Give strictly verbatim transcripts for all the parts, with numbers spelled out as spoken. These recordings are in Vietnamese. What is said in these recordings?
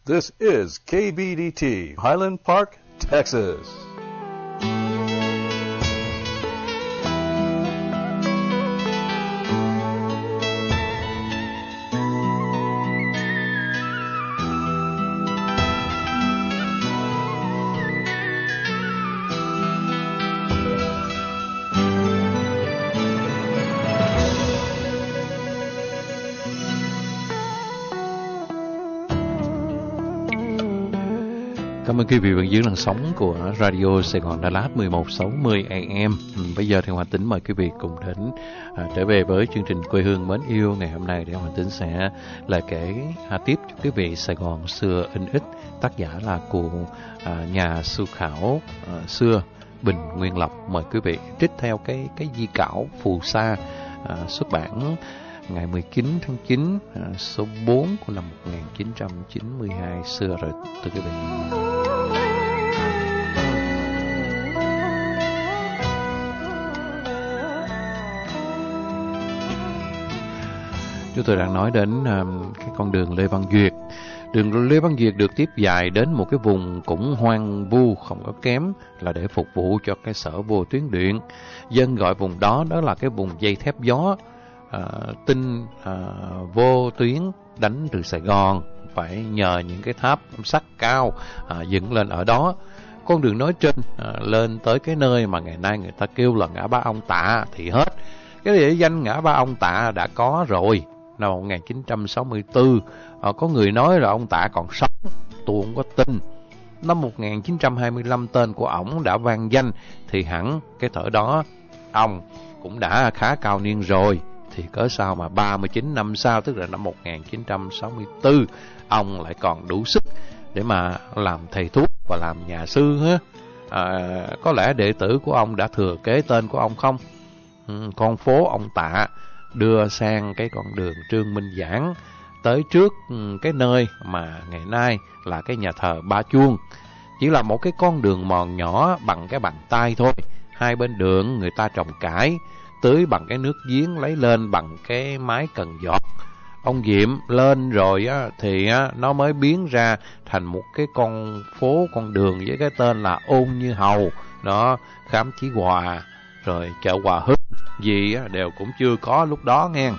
This is K B D T, Highland Park, Texas. Cảm ơn quý vị vẫn giữ làn sóng của Radio Sài Gòn Đà Lạt mười một sáu mươi A M. Ừ, bây giờ thì Hoàng Tính mời quý vị cùng đến à, trở về với chương trình Quê Hương Mến Yêu ngày hôm nay, để Hoàng Tính sẽ lại kể à, tiếp cho quý vị Sài Gòn xưa in ít, tác giả là cụ à, nhà sưu khảo à, xưa Bình Nguyên Lộc. Mời quý vị trích theo cái cái di cảo Phù Sa à, xuất bản ngày mười chín tháng chín à, số bốn của năm một nghìn chín trăm chín mươi hai, xưa rồi thưa quý vị. Chúng tôi đang nói đến uh, cái con đường Lê Văn Duyệt. Đường Lê Văn Duyệt được tiếp dài đến một cái vùng cũng hoang vu không có kém, là để phục vụ cho cái sở vô tuyến điện. Dân gọi vùng đó đó là cái vùng dây thép gió. Uh, tinh uh, vô tuyến đánh từ Sài Gòn phải nhờ những cái tháp sắt cao uh, dựng lên ở đó. Con đường nói trên uh, lên tới cái nơi mà ngày nay người ta kêu là ngã ba ông Tạ thì hết. Cái địa danh ngã ba ông Tạ đã có rồi năm một nghìn chín trăm sáu mươi tư. uh, Có người nói là ông Tạ còn sống, tôi không có tin. Năm một nghìn chín trăm hai mươi lăm tên của ổng đã vang danh, thì hẳn cái thời đó ông cũng đã khá cao niên rồi. Thì cớ sao mà ba mươi chín năm sau, tức là năm một nghìn chín trăm sáu mươi tư, ông lại còn đủ sức để mà làm thầy thuốc và làm nhà sư ha? À, có lẽ đệ tử của ông đã thừa kế tên của ông không? Ừ, con phố ông Tạ đưa sang cái con đường Trương Minh Giảng, tới trước cái nơi mà ngày nay là cái nhà thờ Ba Chuông. Chỉ là một cái con đường mòn nhỏ bằng cái bàn tay thôi. Hai bên đường người ta trồng cải, tưới bằng cái nước giếng lấy lên bằng cái máy cần giọt. Ông Diệm lên rồi á, thì á, nó mới biến ra thành một cái con phố, con đường với cái tên là Ôn Như Hầu. Đó, Khám Chí Hòa, rồi chợ Hòa Hưng, gì á, đều cũng chưa có lúc đó nghe.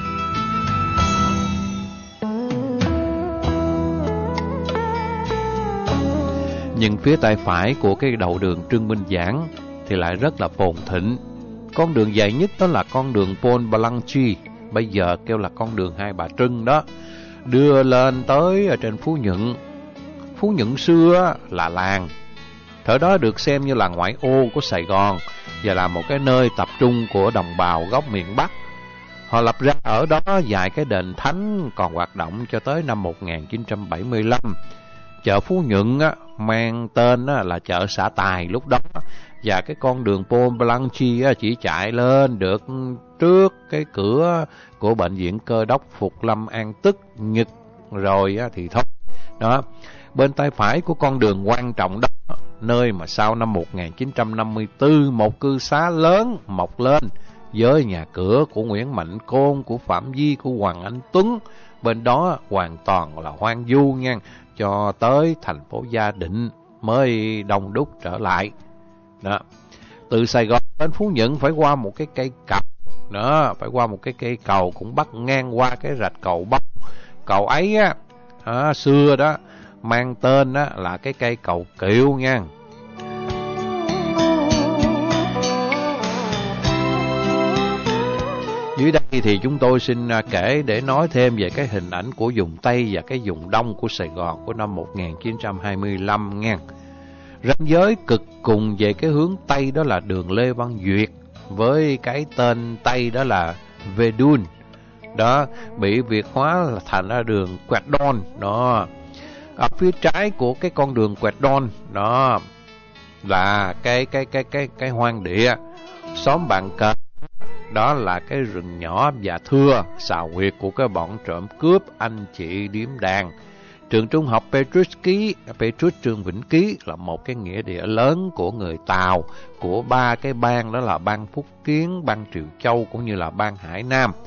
Nhưng phía tay phải của cái đầu đường Trương Minh Giảng thì lại rất là phồn thịnh. Con đường dài nhất đó là con đường Paul Balanchi, bây giờ kêu là con đường Hai Bà Trưng đó, đưa lên tới ở trên Phú Nhuận. Phú Nhuận xưa là làng, thời đó được xem như là ngoại ô của Sài Gòn và là một cái nơi tập trung của đồng bào gốc miền Bắc. Họ lập ra ở đó vài cái đền thánh còn hoạt động cho tới năm một nghìn chín trăm bảy mươi lăm. Chợ Phú Nhuận á, mang tên á, là chợ Xã Tài lúc đó. Và cái con đường Paul Balanchi á, chỉ chạy lên được trước cái cửa của bệnh viện Cơ đốc Phục Lâm An Tức Nhật rồi á, thì thôi. Đó, bên tay phải của con đường quan trọng đó, nơi mà sau năm một nghìn chín trăm năm mươi tư một cư xá lớn mọc lên với nhà cửa của Nguyễn Mạnh Côn, của Phạm Di, của Hoàng Anh Tuấn. Bên đó hoàn toàn là hoang vu nha, cho tới thành phố Gia Định mới đông đúc trở lại. Đó, từ Sài Gòn đến Phú Nhuận phải qua một cái cây cầu. Đó, phải qua một cái cây cầu cũng bắt ngang qua cái rạch cầu Bông. Cầu ấy á, à, xưa đó mang tên á, là cái cây cầu Kiệu nha. Dưới đây thì chúng tôi xin kể để nói thêm về cái hình ảnh của vùng Tây và cái vùng Đông của Sài Gòn của năm một nghìn chín trăm hai mươi lăm nha. Ranh giới cực cùng về cái hướng Tây đó là đường Lê Văn Duyệt, với cái tên Tây đó là Vedun. Đó, bị Việt hóa thành ra đường Quẹt Đôn. Đó, ở phía trái của cái con đường Quẹt Đôn đó là cái cái cái cái cái hoang địa, xóm Bàn Cờ. Đó là cái rừng nhỏ và thưa, xào huyệt của cái bọn trộm cướp anh chị điếm đàn. Trường trung học Petrus Ký, Petrus Trương Vĩnh Ký là một cái nghĩa địa lớn của người Tàu, của ba cái bang, đó là bang Phúc Kiến, bang Triều Châu cũng như là bang Hải Nam.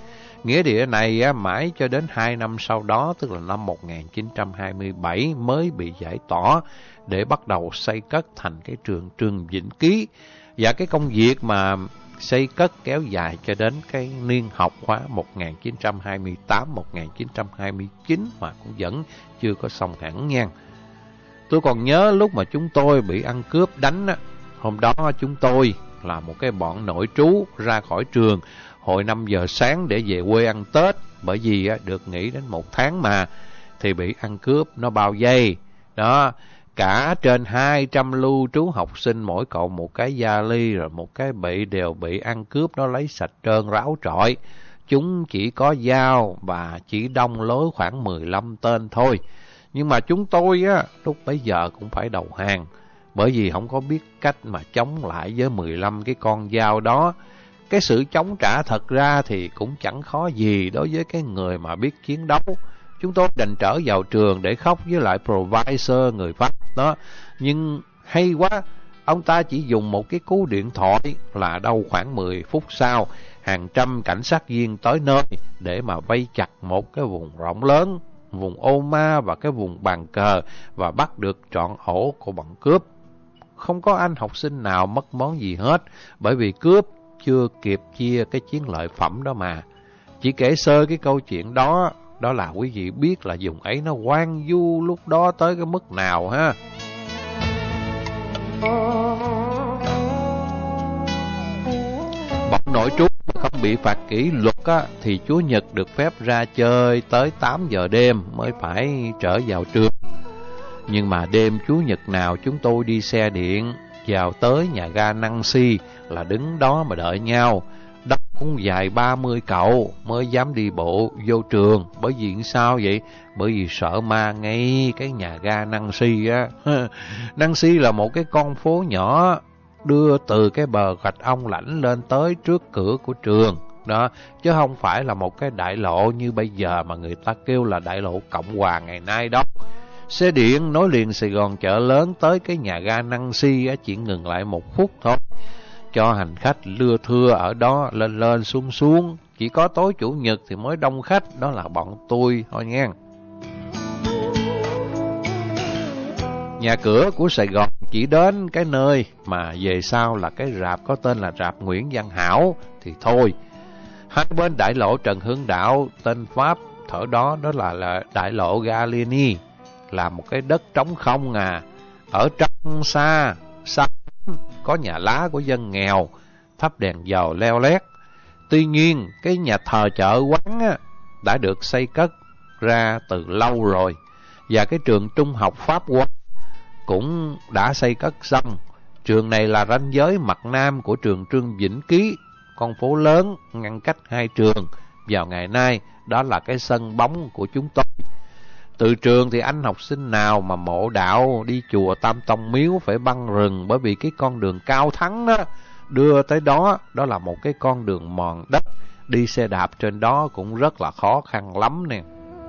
Nghĩa địa này á, mãi cho đến hai năm sau đó, tức là năm một nghìn chín trăm hai mươi bảy mới bị giải tỏa để bắt đầu xây cất thành cái trường Trương Vĩnh Ký. Và cái công việc mà xây cất kéo dài cho đến cái niên học khóa một nghìn chín trăm hai mươi tám đến một nghìn chín trăm hai mươi chín mà cũng vẫn chưa có xong hẳn nha. Tôi còn nhớ lúc mà chúng tôi bị ăn cướp đánh á, hôm đó chúng tôi là một cái bọn nội trú ra khỏi trường hồi năm giờ sáng để về quê ăn Tết, bởi vì á, được nghỉ đến một tháng mà, thì bị ăn cướp nó bao vây. Đó, cả trên hai trăm lưu trú học sinh, mỗi cậu một cái vali rồi một cái bị đều bị ăn cướp nó lấy sạch trơn ráo trọi. Chúng chỉ có dao và chỉ đông lối khoảng mười lăm tên thôi. Nhưng mà chúng tôi á, lúc bấy giờ cũng phải đầu hàng, bởi vì không có biết cách mà chống lại với mười lăm cái con dao đó. Cái sự chống trả thật ra thì cũng chẳng khó gì đối với cái người mà biết chiến đấu. Chúng tôi đành trở vào trường để khóc với lại professor người Pháp đó. Nhưng hay quá, ông ta chỉ dùng một cái cú điện thoại là đâu khoảng mười phút sau, hàng trăm cảnh sát viên tới nơi để mà vây chặt một cái vùng rộng lớn, vùng ô ma và cái vùng bàn cờ, và bắt được trọn ổ của bọn cướp. Không có anh học sinh nào mất món gì hết, bởi vì cướp chưa kịp chia cái chiến lợi phẩm đó mà. Chỉ kể sơ cái câu chuyện đó, đó là quý vị biết là vùng ấy nó hoang vu lúc đó tới cái mức nào ha. Bọn nội trú không bị phạt kỷ luật á, thì Chủ nhật được phép ra chơi tới tám giờ đêm mới phải trở vào trường. Nhưng mà đêm Chủ nhật nào chúng tôi đi xe điện vào tới nhà ga Nancy là đứng đó mà đợi nhau. Đó cũng dài ba mươi cậu mới dám đi bộ vô trường. Bởi vì sao vậy? Bởi vì sợ ma ngay cái nhà ga Nancy á. Nancy là một cái con phố nhỏ đưa từ cái bờ Gạch Ông Lãnh lên tới trước cửa của trường đó, chứ không phải là một cái đại lộ như bây giờ mà người ta kêu là đại lộ Cộng Hòa ngày nay đó. Xe điện nối liền Sài Gòn chợ lớn tới cái nhà ga Nancy á, chỉ ngừng lại một phút thôi, cho hành khách lưa thưa ở đó lên lên xuống xuống. Chỉ có tối Chủ nhật thì mới đông khách, đó là bọn tôi thôi nha. Nhà cửa của Sài Gòn chỉ đến cái nơi mà về sau là cái rạp có tên là rạp Nguyễn Văn Hảo thì thôi. Hai bên đại lộ Trần Hưng Đạo, tên Pháp thở đó, đó là, là đại lộ Gallieni, là một cái đất trống không à. Ở trong xa, xa có nhà lá của dân nghèo, thắp đèn dầu leo lét. Tuy nhiên, cái nhà thờ chợ quán á, đã được xây cất ra từ lâu rồi, và cái trường trung học Pháp Quốc cũng đã xây cất xong. Trường này là ranh giới mặt nam của trường Trương Vĩnh Ký, con phố lớn ngăn cách hai trường. Vào ngày nay, đó là cái sân bóng của chúng tôi. Từ trường thì anh học sinh nào mà mộ đạo đi chùa Tam Tông Miếu phải băng rừng, bởi vì cái con đường Cao Thắng đó đưa tới đó, đó là một cái con đường mòn đất, đi xe đạp trên đó cũng rất là khó khăn lắm nè.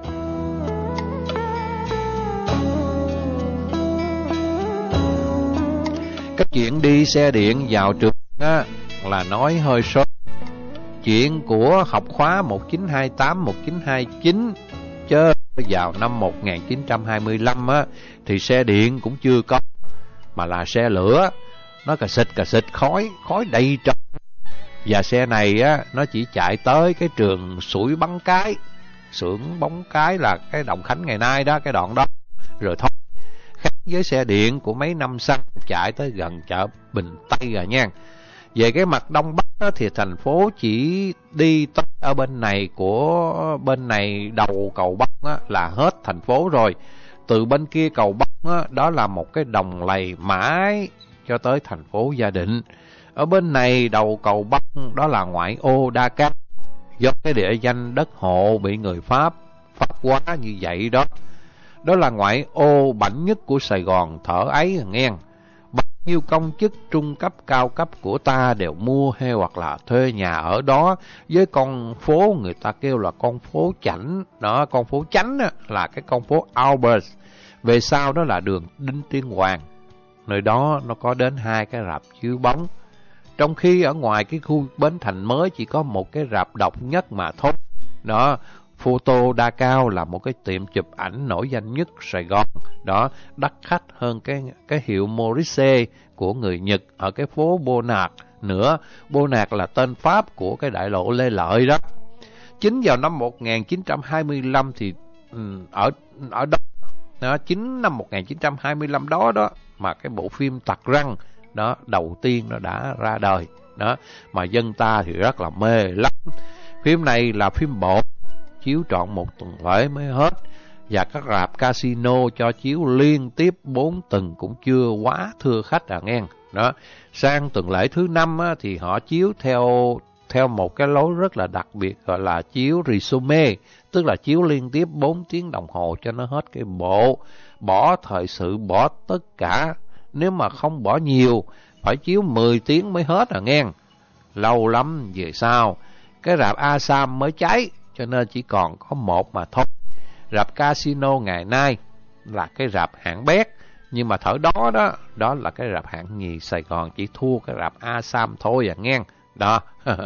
Cái chuyện đi xe điện vào trường á, là nói hơi sớm. Chuyện của học khóa một chín hai tám một chín hai chín, chứ vào năm một nghìn chín trăm hai mươi lăm á, thì xe điện cũng chưa có, mà là xe lửa. Nó cà xịt cà xịt khói, khói đầy trời. Và xe này á, nó chỉ chạy tới cái trường sủi bắn cái, xưởng bóng cái là cái Đồng Khánh ngày nay đó, cái đoạn đó rồi thôi. Khác với xe điện của mấy năm sau chạy tới gần chợ Bình Tây rồi nha. Về cái mặt Đông Bắc đó, thì thành phố chỉ đi tới ở bên này của bên này đầu cầu Bắc đó, là hết thành phố rồi. Từ bên kia cầu Bắc đó, đó là một cái đồng lầy mãi cho tới thành phố Gia Định. Ở bên này đầu cầu Bắc đó là ngoại ô Đa Cát, do cái địa danh đất hộ bị người Pháp Pháp hóa như vậy đó. Đó là ngoại ô bảnh nhất của Sài Gòn thở ấy nghe. Bao nhiêu công chức trung cấp cao cấp của ta đều mua hay hoặc là thuê nhà ở đó, với con phố người ta kêu là con phố Chảnh đó. Con phố Chánh á, là cái con phố Albert, về sau đó là đường Đinh Tiên Hoàng. Nơi đó nó có đến hai cái rạp chiếu bóng, trong khi ở ngoài cái khu Bến Thành mới chỉ có một cái rạp độc nhất mà thôi. Đó, Photo Đa Cao là một cái tiệm chụp ảnh nổi danh nhất Sài Gòn. Đó, đắt khách hơn cái cái hiệu Maurice của người Nhật ở cái phố Bonard nữa. Bonard là tên Pháp của cái đại lộ Lê Lợi đó. Chính vào năm một nghìn chín trăm hai mươi lăm thì um, ở ở đó, đó chính năm một nghìn chín trăm hai mươi lăm đó đó mà cái bộ phim Tặc Răng đó đầu tiên nó đã ra đời. Đó, mà dân ta thì rất là mê lắm. Phim này là phim bộ, chiếu trọn một tuần lễ mới hết, và các rạp casino cho chiếu liên tiếp bốn tuần cũng chưa quá thưa khách à nghe. Đó, sang tuần lễ thứ năm á, thì họ chiếu theo theo một cái lối rất là đặc biệt gọi là chiếu resume, tức là chiếu liên tiếp bốn tiếng đồng hồ cho nó hết cái bộ, bỏ thời sự, bỏ tất cả. Nếu mà không bỏ nhiều, phải chiếu mười tiếng mới hết à nghe. Lâu lắm về sau, cái rạp Asam mới cháy, cho nên chỉ còn có một mà thôi. Rạp casino ngày nay là cái rạp hạng bét, nhưng mà thở đó đó, đó là cái rạp hạng nhì Sài Gòn, chỉ thua cái rạp Asam thôi à nghe. Đó.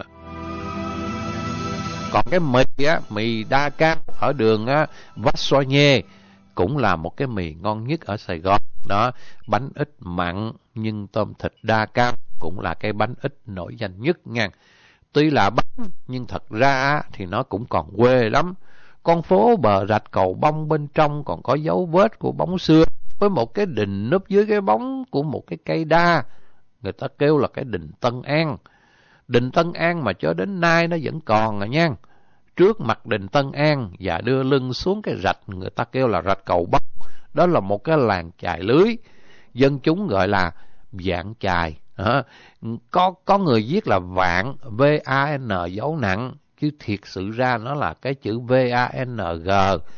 Còn cái mì á, mì Đa Cao ở đường á, Vassogne cũng là một cái mì ngon nhất ở Sài Gòn. Đó, bánh ít mặn nhưng tôm thịt Đa Cao cũng là cái bánh ít nổi danh nhất nha. Tuy là bánh nhưng thật ra thì nó cũng còn quê lắm. Con phố bờ rạch Cầu Bông bên trong còn có dấu vết của bóng xưa, với một cái đình núp dưới cái bóng của một cái cây đa. Người ta kêu là cái đình Tân An. Đình Tân An mà cho đến nay nó vẫn còn à nha. Trước mặt đình Tân An và đưa lưng xuống cái rạch người ta kêu là rạch Cầu Bông. Đó là một cái làng chài lưới, dân chúng gọi là vạn chài. À, có có người viết là vạn V A N dấu nặng, chứ thiệt sự ra nó là cái chữ V A N G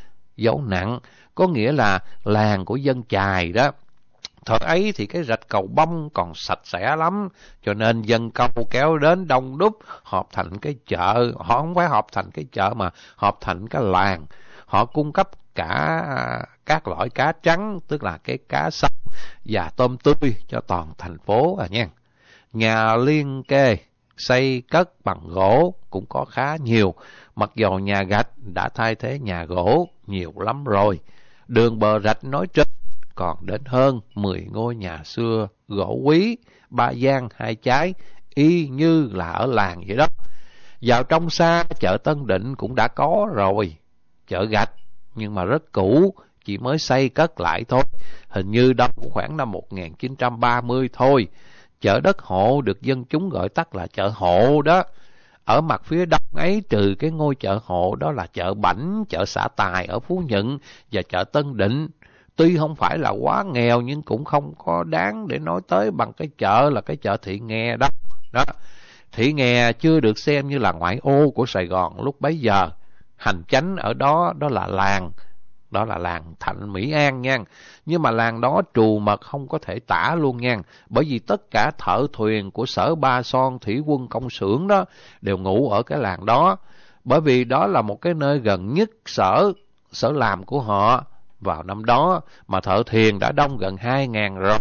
dấu nặng, có nghĩa là làng của dân chài đó. Thời ấy thì cái rạch Cầu Bông còn sạch sẽ lắm, cho nên dân câu kéo đến đông đúc, họp thành cái chợ. Họ không phải họp thành cái chợ mà họp thành cái làng. Họ cung cấp cả các loại cá trắng, tức là cái cá sông và tôm tươi cho toàn thành phố à nha. Nhà liên kề xây cất bằng gỗ cũng có khá nhiều, mặc dầu nhà gạch đã thay thế nhà gỗ nhiều lắm rồi. Đường bờ rạch nói trên còn đến hơn mười ngôi nhà xưa gỗ quý, ba gian hai trái, y như là ở làng vậy đó. Vào trong xa, chợ Tân Định cũng đã có rồi, chợ gạch nhưng mà rất cũ, chỉ mới xây cất lại thôi, hình như đâu khoảng năm một nghìn chín trăm ba mươi thôi. Chợ đất hộ được dân chúng gọi tắt là chợ hộ đó. Ở mặt phía đông ấy, trừ cái ngôi chợ hộ đó là chợ Bảnh, chợ Xã Tài ở Phú Nhuận và chợ Tân Định. Tuy không phải là quá nghèo nhưng cũng không có đáng để nói tới bằng cái chợ là cái chợ Thị Nghè đó. Đó. Thị Nghè chưa được xem như là ngoại ô của Sài Gòn lúc bấy giờ. Hành chánh ở đó đó là làng, đó là làng Thạnh Mỹ An nha. Nhưng mà làng đó trù mật không có thể tả luôn nha, bởi vì tất cả thợ thuyền của sở Ba Son thủy quân công xưởng đó đều ngủ ở cái làng đó, bởi vì đó là một cái nơi gần nhất sở sở làm của họ. Vào năm đó mà thợ thuyền đã đông gần hai ngàn rồi,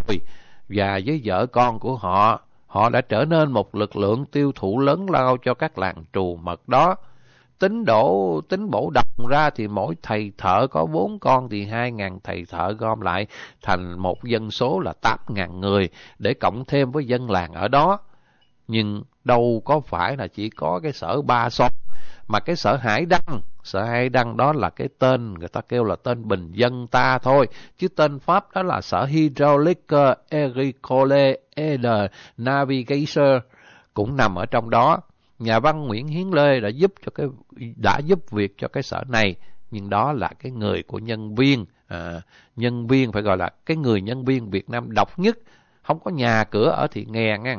và với vợ con của họ, họ đã trở nên một lực lượng tiêu thụ lớn lao cho các làng trù mật đó. Tính đổ, tính bổ đồng ra thì mỗi thầy thợ có bốn con thì hai ngàn thầy thợ gom lại thành một dân số là tám ngàn người để cộng thêm với dân làng ở đó. Nhưng đâu có phải là chỉ có cái sở Ba Son, mà cái sở Hải Đăng, sở Hải Đăng đó là cái tên người ta kêu là tên bình dân ta thôi, chứ tên Pháp đó là sở Hydraulique Agricole et de Navigation, cũng nằm ở trong đó. Nhà văn Nguyễn Hiến Lê đã giúp cho cái đã giúp việc cho cái sở này, nhưng đó là cái người của nhân viên, à, nhân viên phải gọi là cái người nhân viên Việt Nam độc nhất, không có nhà cửa ở Thị Nghè nghe.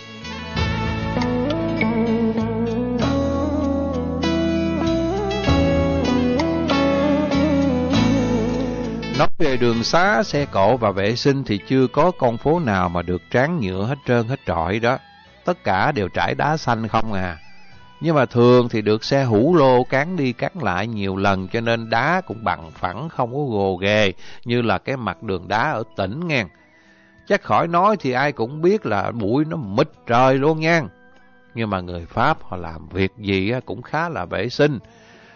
Nói về đường xá, xe cộ và vệ sinh thì chưa có con phố nào mà được tráng nhựa hết trơn hết trọi đó. Tất cả đều trải đá xanh không à. Nhưng mà thường thì được xe hủ lô cán đi cán lại nhiều lần, cho nên đá cũng bằng phẳng, không có gồ ghề như là cái mặt đường đá ở tỉnh nghe. Chắc khỏi nói thì ai cũng biết là bụi nó mịt trời luôn nha. Nhưng mà người Pháp họ làm việc gì cũng khá là vệ sinh.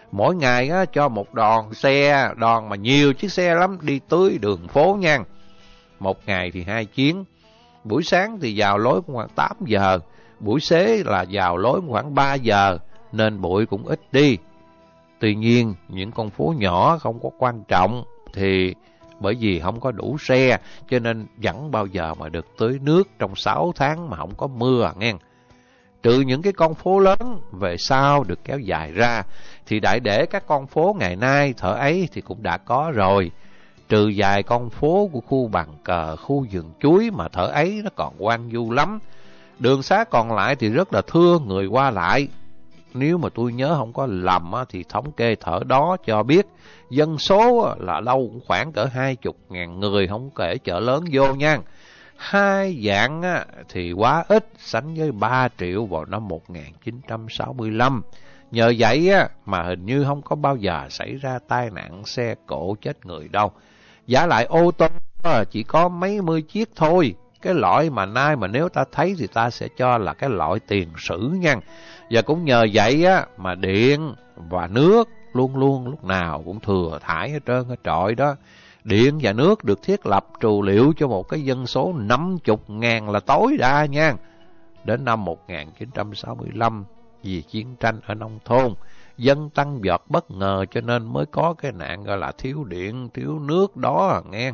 Mỗi ngày á, cho một đoàn xe, đoàn mà nhiều chiếc xe lắm, đi tưới đường phố nha. Một ngày thì hai chuyến. Buổi sáng thì vào lối khoảng tám giờ, buổi xế là vào lối khoảng ba giờ, nên bụi cũng ít đi. Tuy nhiên, những con phố nhỏ không có quan trọng, thì bởi vì không có đủ xe, cho nên chẳng bao giờ mà được tưới nước trong sáu tháng mà không có mưa nghe. Trừ những cái con phố lớn về sau được kéo dài ra, thì đại để các con phố ngày nay thở ấy thì cũng đã có rồi. Trừ vài con phố của khu bàn cờ, khu vườn chuối mà thở ấy nó còn hoang vu lắm. Đường xá còn lại thì rất là thưa người qua lại. Nếu mà tôi nhớ không có lầm thì thống kê thở đó cho biết dân số là đâu cũng khoảng cỡ hai chục ngàn người, không kể chợ lớn vô nha. Hai vạn thì quá ít sánh với ba triệu vào năm một nghìn chín trăm sáu mươi lăm. Nhờ vậy mà hình như không có bao giờ xảy ra tai nạn xe cộ chết người đâu. Giả lại ô tô chỉ có mấy mươi chiếc thôi. Cái loại mà nay mà nếu ta thấy thì ta sẽ cho là cái loại tiền sử nha. Và cũng nhờ vậy á mà điện và nước luôn luôn lúc nào cũng thừa thải hết trơn hết trọi đó. Điện và nước được thiết lập trù liệu cho một cái dân số năm mươi ngàn là tối đa nha. Đến năm một nghìn chín trăm sáu mươi lăm, vì chiến tranh ở nông thôn, dân tăng vọt bất ngờ cho nên mới có cái nạn gọi là thiếu điện, thiếu nước đó nghe.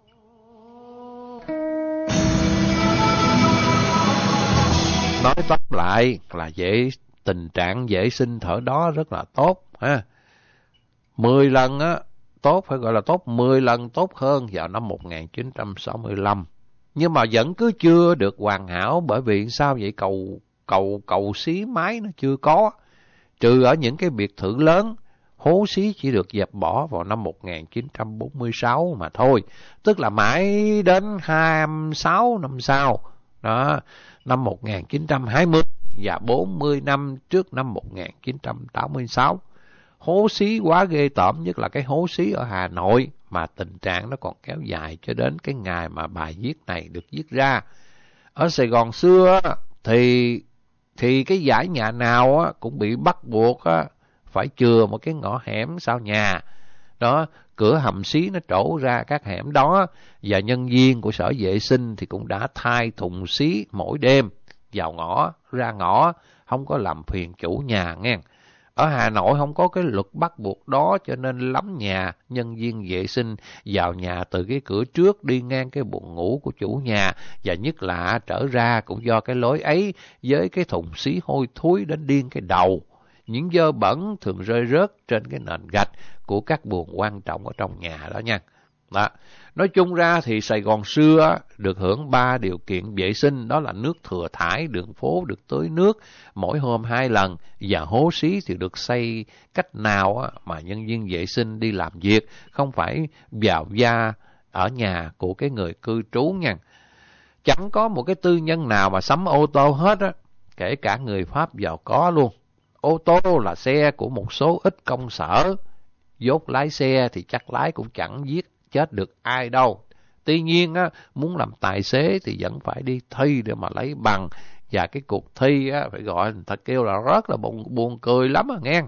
Nói tóm lại là dễ tình trạng vệ sinh thở đó rất là tốt ha. Mười lần á, tốt phải gọi là tốt mười lần tốt hơn vào năm một nghìn chín trăm sáu mươi lăm. Nhưng mà vẫn cứ chưa được hoàn hảo, bởi vì sao vậy? Cầu cầu cầu xí mái nó chưa có. Trừ ở những cái biệt thự lớn, hố xí chỉ được dẹp bỏ vào năm một nghìn chín trăm bốn mươi sáu mà thôi. Tức là mãi đến hai mươi sáu năm sau. Đó, năm một nghìn chín trăm hai mươi và bốn mươi năm trước năm một nghìn chín trăm tám mươi sáu. Hố xí quá ghê tởm, nhất là cái hố xí ở Hà Nội, mà tình trạng nó còn kéo dài cho đến cái ngày mà bài viết này được viết ra. Ở Sài Gòn xưa thì thì cái dãy nhà nào cũng bị bắt buộc phải chừa một cái ngõ hẻm sau nhà. Đó, cửa hầm xí nó trổ ra các hẻm đó, và nhân viên của sở vệ sinh thì cũng đã thay thùng xí mỗi đêm vào ngõ ra ngõ, không có làm phiền chủ nhà nghe. Ở Hà Nội không có cái luật bắt buộc đó, cho nên lắm nhà nhân viên vệ sinh vào nhà từ cái cửa trước đi ngang cái buồng ngủ của chủ nhà, và nhất là trở ra cũng do cái lối ấy, với cái thùng xí hôi thối đến điên cái đầu. Những dơ bẩn thường rơi rớt trên cái nền gạch của các buồng quan trọng ở trong nhà đó nha. Đó. Nói chung ra thì Sài Gòn xưa được hưởng ba điều kiện vệ sinh, đó là nước thừa thải, đường phố được tưới nước mỗi hôm hai lần, và hố xí thì được xây cách nào mà nhân viên vệ sinh đi làm việc không phải vào da ở nhà của cái người cư trú nha. Chẳng có một cái tư nhân nào mà sắm ô tô hết á, kể cả người Pháp giàu có luôn. Ô tô là xe của một số ít công sở, dốt lái xe thì chắc lái cũng chẳng giết chết được ai đâu. Tuy nhiên á, muốn làm tài xế thì vẫn phải đi thi để mà lấy bằng, và cái cuộc thi á, phải gọi người ta kêu là rất là buồn, buồn cười lắm à nghe.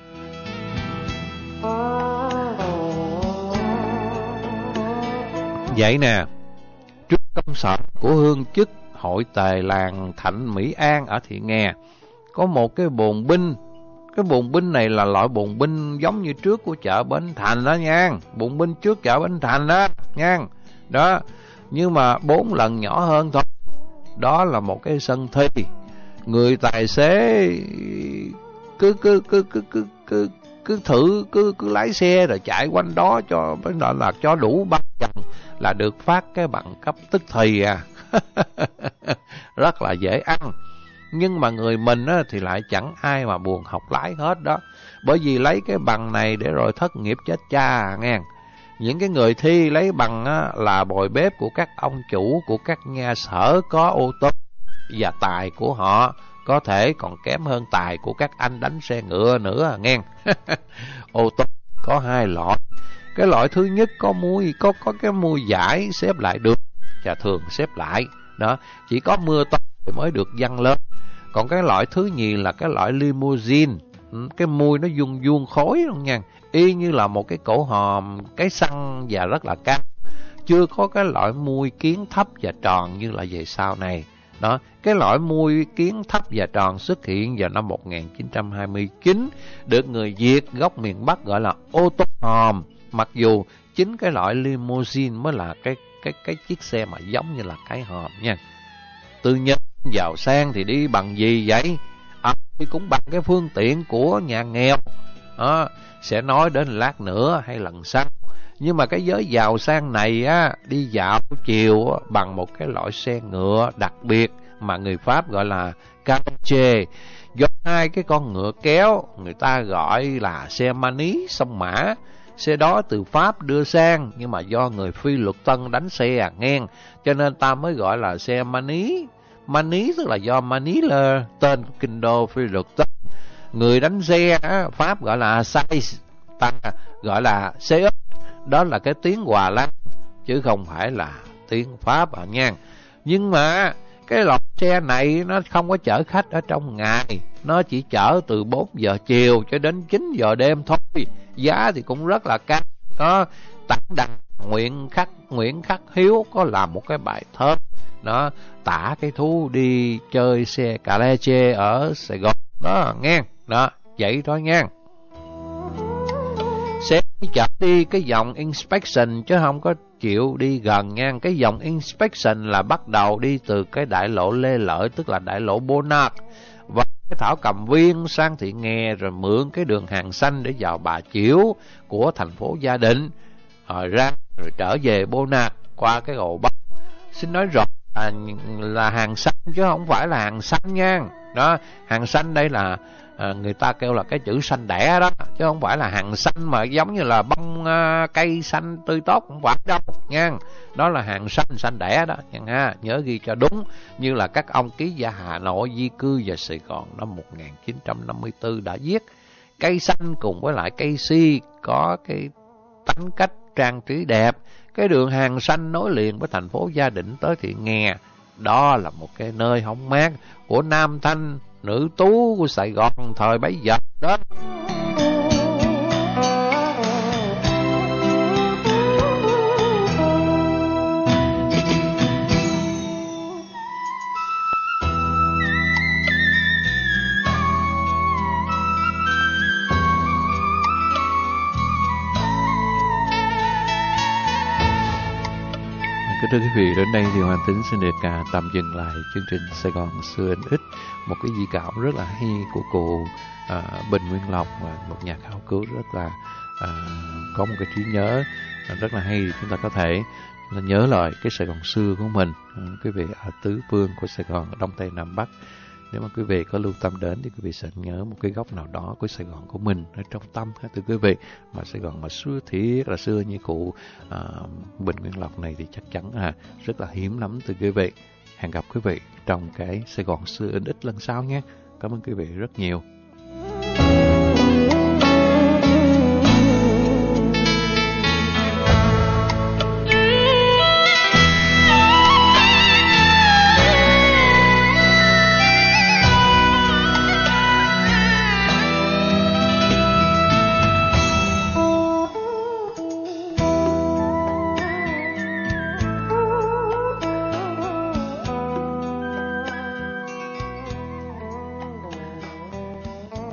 Vậy nè, trước công sở của hương chức hội tề làng Thạnh Mỹ An ở Thị Nghè, có một cái bồn binh. Cái bồn binh này là loại bồn binh giống như trước của chợ Bến Thành đó nha. Bồn binh trước chợ Bến Thành đó nha. Đó, nhưng mà bốn lần nhỏ hơn thôi. Đó là một cái sân thi. Người tài xế cứ cứ cứ cứ cứ cứ cứ thử cứ cứ lái xe rồi chạy quanh đó cho đó là cho đủ ba vòng là được phát cái bằng cấp tức thì à. Rất là dễ ăn. Nhưng mà người mình á, thì lại chẳng ai mà buồn học lái hết đó. Bởi vì lấy cái bằng này để rồi thất nghiệp chết cha à, nghe. Những cái người thi lấy bằng á, là bồi bếp của các ông chủ của các nhà sở có ô tô, và tài của họ có thể còn kém hơn tài của các anh đánh xe ngựa nữa à, nghe. Ô tô có hai loại. Cái loại thứ nhất có mui có có cái mui dải xếp lại được, và thường xếp lại đó, chỉ có mưa to thì mới được văng lên. Còn cái loại thứ nhì là cái loại limousine, cái mùi nó vuông vuông khối luôn nha, y như là một cái cổ hòm cái xăng và rất là cao. Chưa có cái loại mui kiến thấp và tròn như là về sau này. Đó, cái loại mui kiến thấp và tròn xuất hiện vào năm một nghìn chín trăm hai mươi chín, được người Việt gốc miền Bắc gọi là ô tô hòm. Mặc dù chính cái loại limousine mới là cái cái cái chiếc xe mà giống như là cái hòm nha. Tư nhân giàu sang thì đi bằng gì vậy? À, thì cũng bằng cái phương tiện của nhà nghèo. Đó, sẽ nói đến lát nữa hay lần sau. Nhưng mà cái giới giàu sang này á, đi dạo chiều á, bằng một cái loại xe ngựa đặc biệt mà người Pháp gọi là carache, do hai cái con ngựa kéo, người ta gọi là xe Maní sông Mã. Xe đó từ Pháp đưa sang, nhưng mà do người Phi luật Tân đánh xe à ngang, cho nên ta mới gọi là xe Maní. Maní tức là do Manila, tên của kinh đô Phi luật Tân. Người đánh xe á, Pháp gọi là Sais, ta gọi là xe ấp. Đó là cái tiếng Hòa Lan, chứ không phải là tiếng Pháp à nha. Nhưng mà cái loại xe này nó không có chở khách ở trong ngày, nó chỉ chở từ bốn giờ chiều cho đến chín giờ đêm thôi. Giá thì cũng rất là cao. Đó, tản đà Nguyễn Khắc Nguyễn Khắc Hiếu có làm một cái bài thơ nó tả cái thú đi chơi xe carache ở Sài Gòn đó nghe. Đó, vậy thôi nha. Sẽ chở đi cái dòng inspection chứ không có chịu đi gần nha. Cái dòng inspection là bắt đầu đi từ cái đại lộ Lê Lợi, tức là đại lộ Bonard, và cái Thảo Cầm Viên sang Thị Nghè, rồi mượn cái đường Hàng Xanh để vào Bà Chiểu của thành phố Gia Định, rồi ra rồi trở về Bonard qua cái Gò Vấp. Xin nói rõ là, là Hàng Xanh chứ không phải là Hàng Xanh nha. Đó, Hàng Xanh đây là à, người ta kêu là cái chữ xanh đẻ đó, chứ không phải là hàng xanh mà giống như là bông à, cây xanh tươi tốt, không phải đâu nha. Đó là hàng xanh xanh đẻ đó nha ha, nhớ ghi cho đúng. Như là các ông ký giả Hà Nội di cư vào Sài Gòn năm một nghìn chín trăm năm mươi tư đã viết, cây xanh cùng với lại cây si có cái tánh cách trang trí đẹp. Cái đường Hàng Xanh nối liền với thành phố Gia Định tới Thị Nghè, đó là một cái nơi hóng mát của nam thanh nữ tú của Sài Gòn thời bấy giờ đó. Kính thưa quý vị, đến đây thì Hoàng Tính xin được cả tạm dừng lại chương trình Sài Gòn xưa in ít, một cái di cảo rất là hay của cụ à, Bình Nguyên Lộc, một nhà khảo cứu rất là à, có một cái trí nhớ rất là hay. Chúng ta có thể là nhớ lại cái Sài Gòn xưa của mình, à, quý vị ở tứ phương của Sài Gòn, ở Đông Tây Nam Bắc. Nếu mà quý vị có lưu tâm đến thì quý vị sẽ nhớ một cái góc nào đó của Sài Gòn của mình ở trong tâm ha, thưa quý vị. Mà Sài Gòn mà xưa thiệt là xưa như cụ à, Bình Nguyên Lộc này thì chắc chắn à, rất là hiếm lắm thưa quý vị. Hẹn gặp quý vị trong cái Sài Gòn xưa in ít lần sau nhé. Cảm ơn quý vị rất nhiều.